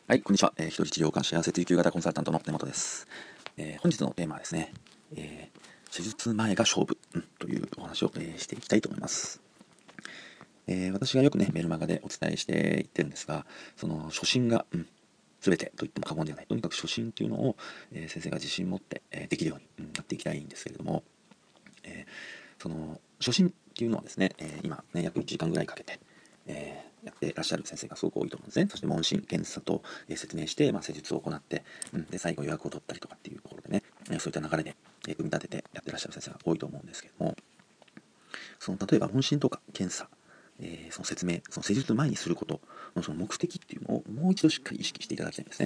はい、こんにちは。一人治療官幸せ追求型コンサルタントの根本です。本日のテーマはですね、手術前が勝負、というお話を、していきたいと思います。私がよくね、メルマガでお伝えしていってるんですが、その初心が、全てと言っても過言ではない。とにかく初心というのを、先生が自信持って、できるように、なっていきたいんですけれども、その初心っていうのはですね、今ね、約1時間ぐらいかけて、やっていらっしゃる先生がすごく多いと思うんですね。そして問診、検査と、説明して、施術を行って、で最後予約を取ったりとかっていうところでね、そういった流れで、組み立ててやってらっしゃる先生が多いと思うんですけども、その例えば問診とか検査、その説明、その施術前にすることのその目的っていうのをもう一度しっかり意識していただきたいんですね。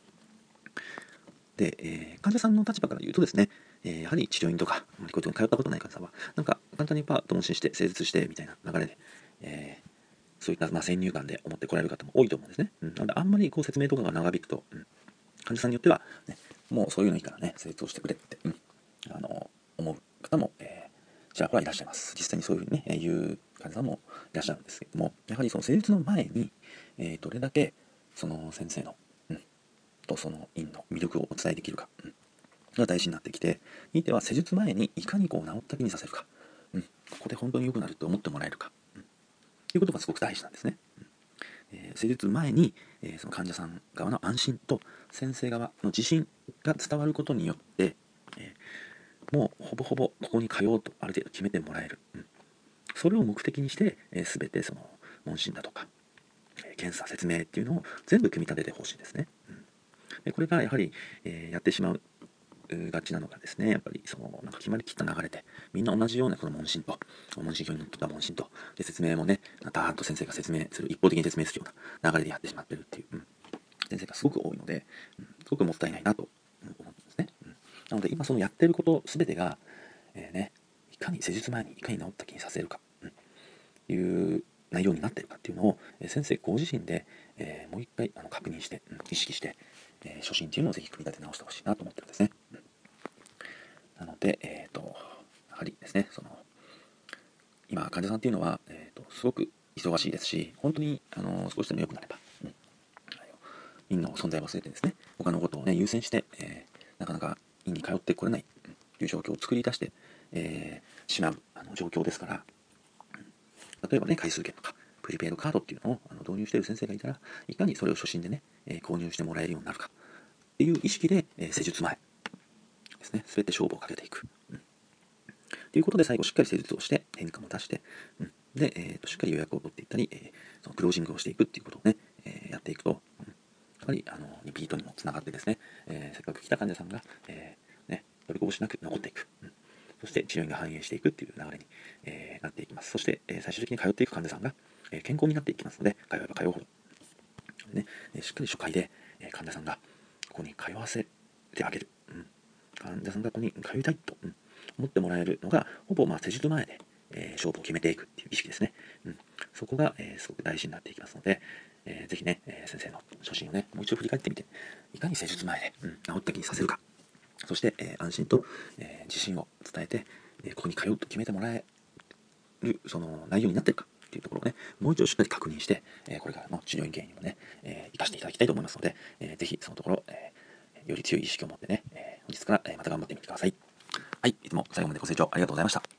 で、患者さんの立場から言うとですね、やはり治療院とか、こういうとこに通ったことない患者さんは、なんか簡単にパーッと問診して、施術してみたいな流れで、そういった先入観で思ってこられる方も多いと思うんですね。なので、あんまりこう説明とかが長引くと、患者さんによっては、ね、もうそういうのいいからね、施術をしてくれって、思う方も、ちらほらいらっしゃいます。実際にそういうふうにね、言う患者さんもいらっしゃるんですけれども、やはりその施術の前に、どれだけその先生の、とその院の魅力をお伝えできるか、が大事になってきて、ひいては施術前にいかにこう治った気にさせるか、ここで本当に良くなると思ってもらえるか、ということがすごく大事なんですね。施術前に、その患者さん側の安心と先生側の自信が伝わることによって、もうほぼほぼここに通おうとある程度決めてもらえる、それを目的にして、全てその問診だとか、検査説明っていうのを全部組み立ててほしいですね。でこれがやはり、やってしまうがちなのがですね、やっぱりそのなんか決まりきった流れで、みんな同じようなこの問診と、問診票に載った問診と、で説明もね、ダーッと先生が説明する、一方的に説明するような流れでやってしまってるっていう、先生がすごく多いので、すごくもったいないなと思うんですね。なので今そのやってることすべてが、いかに施術前にいかに治った気にさせるか、いう内容になっているかっていうのを、先生ご自身で、もう一回確認して、意識して、初心っていうのをぜひ組み立て直してほしいなと思ってるんですね。なので、やはりですね、その今患者さんっていうのは、すごく忙しいですし、本当に少しでも良くなれば、院の存在を忘れてですね、他のことをね優先して、なかなか院に通ってこれない、という状況を作り出して、しまう状況ですから、例えばね、回数券とか、プリペイドカードっていうのを導入している先生がいたら、いかにそれを初心でね、購入してもらえるようになるかっていう意識で、施術前ですね、すべて勝負をかけていく。ということで、最後しっかり施術をして、変化も出して、で、しっかり予約を取っていったり、そのクロージングをしていくっていうことをね、やっていくと、やはりリピートにもつながってですね、せっかく来た患者さんが、取りこぼしなく残っていく。そして治療院が反映していくっていう流れに、なっていきます。そして、最終的に通っていく患者さんが、健康になっていきますので、通えば通うほど。ね、しっかり初回で、患者さんがここに通わせてあげる。患者さんがここに通いたいと、思ってもらえるのが、ほぼ施術前で、勝負を決めていくっていう意識ですね。そこが、すごく大事になっていきますので、ぜひね、先生の初心をね、もう一度振り返ってみて、いかに施術前で、治った気にさせるか。そして、安心と、自信を伝えて、ここに通うと決めてもらえるその内容になっているかっていうところをね、もう一度しっかり確認して、これからの治療院経営にもね、生かしていただきたいと思いますので、ぜひそのところ、より強い意識を持ってね、本日から、また頑張ってみてください。はい、いつも最後までご清聴ありがとうございました。